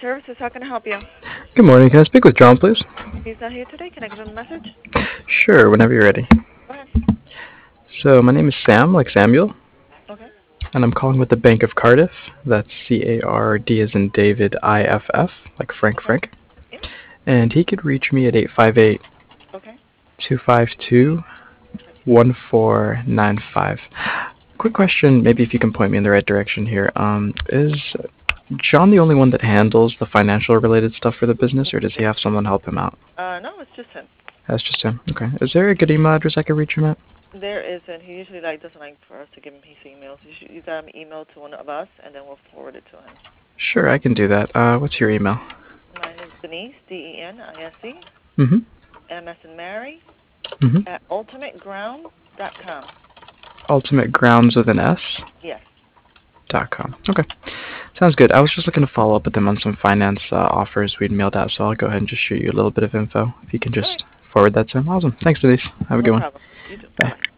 Services. How can I help you? Good morning. Can I speak with John, please? He's not here today. Can I give him a message? Sure, whenever you're ready. Go ahead. So, my name is Sam, like Samuel, Okay. and I'm calling with the Bank of Cardiff. That's C-A-R-D as in David, I-F-F, like Frank Okay. Frank. Yep. And he could reach me at 858 Okay. 252 1495. Quick question, maybe if you can point me in the right direction here. Is John the only one that handles the financial related stuff for the business, or does he have someone help him out? No, it's just him. That's just him. Okay. Is there a good email address I could reach him at? There isn't. He usually doesn't like for us to give him his emails. You got him email to one of us, and then we'll forward it to him. Sure, I can do that. What's your email? Mine is Denise, D-E-N-I-S-E, Mm-hmm. M as in Mary, Mm-hmm. at ultimateground.com. Ultimate Grounds with an S? Yes. .com. Okay. Sounds good. I was just looking to follow up with them on some finance offers we'd mailed out, so I'll go ahead and just shoot you a little bit of info. If you can just forward that to him. Awesome. Thanks, Denise. Have a good No one. problem. You too. Bye. Bye.